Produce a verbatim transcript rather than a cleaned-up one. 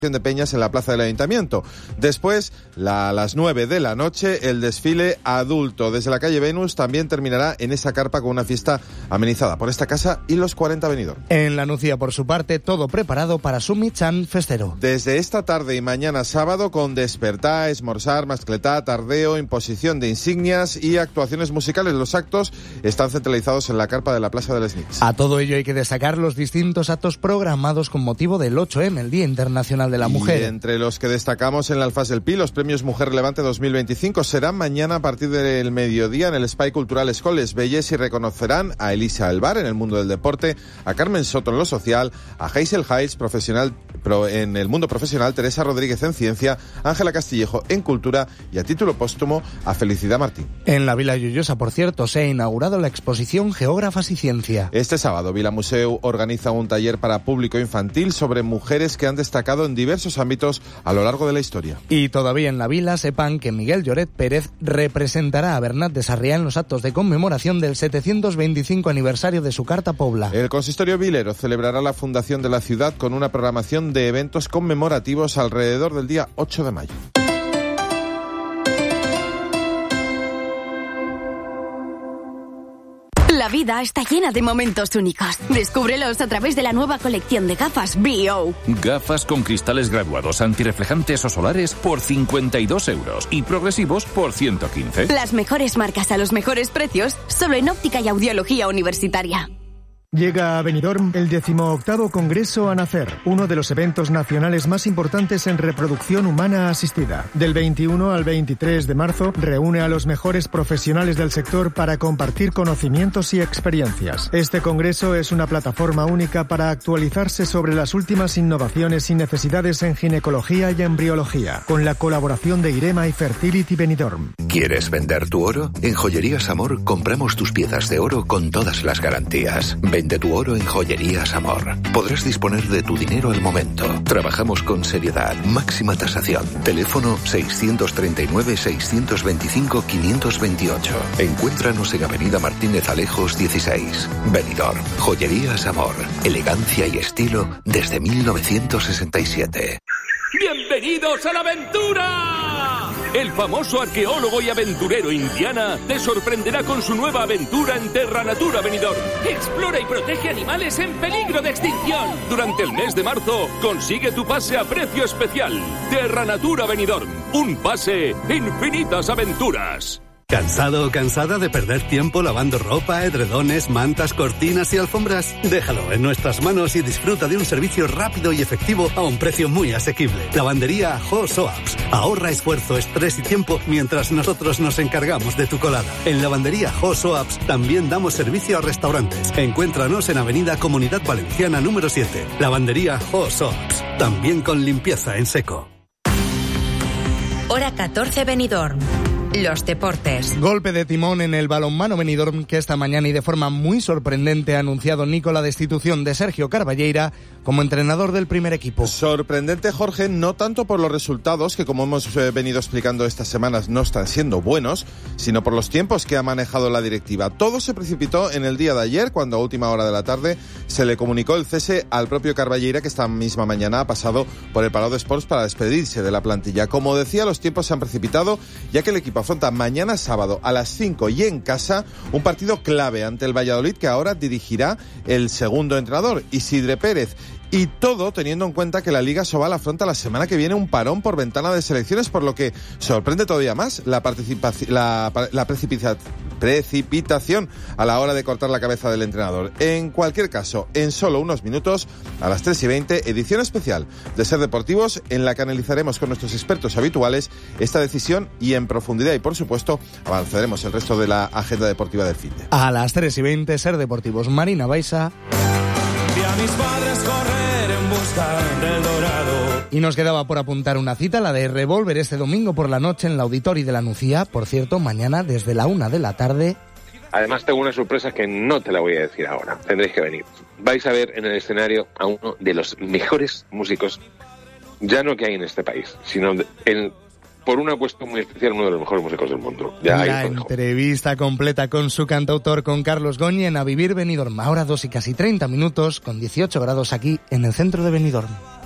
de peñas en la plaza del Ayuntamiento. Después, la, a las nueve de la noche, el desfile adulto desde la calle Venus también terminará en esa carpa con una fiesta amenizada por esta casa y los cuarenta Benidorm. En la Nucía, por su parte, todo preparado para su Michan festero. Desde esta tarde y mañana sábado, con despertar, esmorzar, mascletá, tardeo, imposición de insignias y actuaciones musicales. Los actos están centralizados en la carpa de la Plaza de les Nits. A todo ello hay que destacar los distintos actos programados con motivo del ocho eme, el Día Internacional de la Mujer. Y entre los que destacamos en el Alfás del Pi, los premios Mujer Relevante dos mil veinticinco serán mañana a partir del mediodía en el Espai Cultural Escoles Belles y reconocerán a Elisa Alvar en el mundo del deporte, a Carmen Soto en lo social, a Hazel Hiles profesional pro, en el mundo profesional, Teresa Rodríguez en ciencia, Ángela Castillejo en cultura y a título póstumo a Felicidad Martín. En la Vila Lloyosa, por cierto, se ha inaugurado la exposición Geógrafas y Ciencia. Este sábado Vila Museu organiza un taller para público infantil sobre mujeres que han destacado en diversos ámbitos a lo largo de la historia. Y todavía en la Vila sepan que Miguel Lloret Pérez representará a Bernat de Sarriá en los actos de conmemoración del setecientos veinticinco aniversario de su Carta Pobla. El consistorio vilero celebrará la fundación de la ciudad con una programación de eventos conmemorativos alrededor del día ocho de mayo. La vida está llena de momentos únicos. Descúbrelos a través de la nueva colección de gafas B O. Gafas con cristales graduados antirreflejantes o solares por cincuenta y dos euros y progresivos por ciento quince. Las mejores marcas a los mejores precios, solo en Óptica y Audiología Universitaria. Llega a Benidorm el decimoctavo Congreso ANACER, uno de los eventos nacionales más importantes en reproducción humana asistida. Del veintiuno al veintitrés de marzo, reúne a los mejores profesionales del sector para compartir conocimientos y experiencias. Este congreso es una plataforma única para actualizarse sobre las últimas innovaciones y necesidades en ginecología y embriología, con la colaboración de IREMA y Fertility Benidorm. ¿Quieres vender tu oro? En Joyerías Amor compramos tus piezas de oro con todas las garantías. Vende tu oro en Joyerías Amor. Podrás disponer de tu dinero al momento. Trabajamos con seriedad, máxima tasación. Teléfono seiscientos treinta y nueve, seiscientos veinticinco, quinientos veintiocho. Encuéntranos en Avenida Martínez Alejos dieciséis. Benidorm. Joyerías Amor. Elegancia y estilo desde mil novecientos sesenta y siete. ¡Bienvenidos a la aventura! El famoso arqueólogo y aventurero Indiana te sorprenderá con su nueva aventura en Terra Natura Benidorm. Explora y protege animales en peligro de extinción. Durante el mes de marzo, consigue tu pase a precio especial. Terra Natura Benidorm. Un pase, infinitas aventuras. ¿Cansado o cansada de perder tiempo lavando ropa, edredones, mantas, cortinas y alfombras? Déjalo en nuestras manos y disfruta de un servicio rápido y efectivo a un precio muy asequible. Lavandería Ho Soaps. Ahorra esfuerzo, estrés y tiempo mientras nosotros nos encargamos de tu colada. En Lavandería Ho Soaps también damos servicio a restaurantes. Encuéntranos en Avenida Comunidad Valenciana número siete. Lavandería Ho Soaps. También con limpieza en seco. Hora catorce Benidorm. Los deportes. Golpe de timón en el balonmano Benidorm, que esta mañana y de forma muy sorprendente ha anunciado Nico la destitución de Sergio Carballeira como entrenador del primer equipo. Sorprendente, Jorge, no tanto por los resultados, que como hemos eh, venido explicando estas semanas no están siendo buenos, sino por los tiempos que ha manejado la directiva. Todo se precipitó en el día de ayer, cuando a última hora de la tarde se le comunicó el cese al propio Carballeira, que esta misma mañana ha pasado por el Palau de Sports para despedirse de la plantilla. Como decía, los tiempos se han precipitado, ya que el equipo afronta mañana sábado a las cinco y en casa un partido clave ante el Valladolid, que ahora dirigirá el segundo entrenador, Isidre Pérez. Y todo teniendo en cuenta que la Liga Sobal afronta la semana que viene un parón por ventana de selecciones, por lo que sorprende todavía más la, participación, la, la precipita, precipitación a la hora de cortar la cabeza del entrenador. En cualquier caso, en solo unos minutos, a las tres y veinte, edición especial de Ser Deportivos, en la que analizaremos con nuestros expertos habituales esta decisión y en profundidad, y por supuesto avanzaremos el resto de la agenda deportiva del fin de. A las tres y veinte, Ser Deportivos, Marina Baiza. Vi a mis padres correr en busca del dorado. Y nos quedaba por apuntar una cita, la de Revolver, este domingo por la noche en la Auditori de la Nucía. Por cierto, mañana desde la una de la tarde. Además tengo una sorpresa que no te la voy a decir ahora, tendréis que venir. Vais a ver en el escenario a uno de los mejores músicos, ya no que hay en este país, sino en... por una cuestión muy especial, uno de los mejores músicos del mundo. Ya la entrevista completa con su cantautor, con Carlos Goñi, en A Vivir Benidorm. Ahora dos y casi treinta minutos, con dieciocho grados aquí en el centro de Benidorm.